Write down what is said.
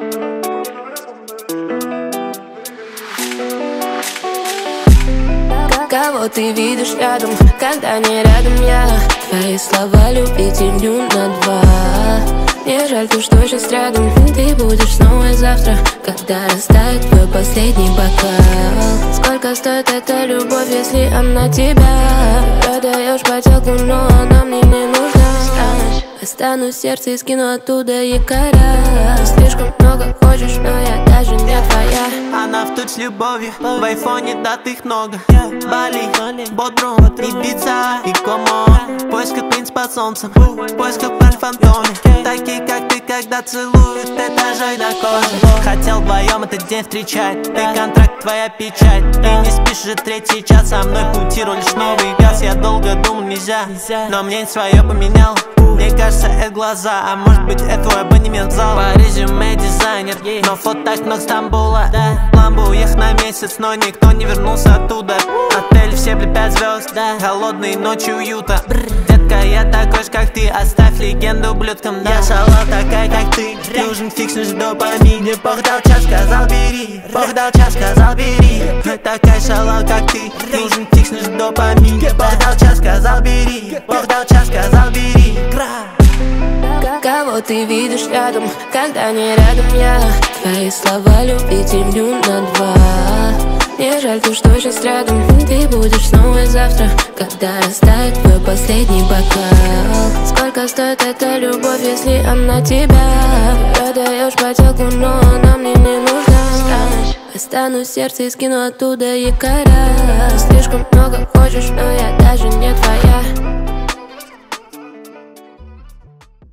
Кого ты видишь рядом, когда не рядом я? Твои слова любить делю на два. Мне жаль, то, что сейчас рядом. Ты будешь снова завтра, когда растает твой последний бокал. Сколько стоит эта любовь, если она тебя? Продаешь поделку, но она мне не нужна. Останусь в сердце и скину оттуда якоря. Ты слишком много хочешь, но я даже не твоя. Она в тут с любовью, в айфоне датых много. Бали, Бодрум, Ибица и Комо. В поисках принц под солнцем, в поисках пар фантоме. Такие, как ты, когда целуют этажей до кожи. Хотел вдвоем этот день встречать. Ты контракт, твоя печать. Ты не спишь же третий час, со мной путирую лишь новый газ. Я долго думал, нельзя, но мне свое поменял. Мне кажется, это глаза, а может быть, это твой абонемент в зал. По резюме дизайнер, но фото так много Стамбула. Ламбо уехал на месяц, но никто не вернулся оттуда. Отель все, 5 звезд, холодные ночи уюта. Детка, я такой же, как ты, оставь легенду ублюдкам. Я шалава такая, как ты, нужен фикс, нужен допамин. Мне Бог дал час, сказал бери, Бог дал час, сказал бери. Такая шалава, как ты, нужен фикс, нужен допамин. Бог дал час, сказал бери, Бог дал час, сказал бери. Кого ты видишь рядом, когда не рядом я? Твои слова любить делю на два. Мне жаль, то, что сейчас рядом. Ты будешь снова завтра, когда растает твой последний бокал. Сколько стоит эта любовь, если она тебя? Продаешь поделку, но она мне не нужна. Останусь в сердце и скину оттуда якоря. Слишком много хочешь, но я даже не твоя.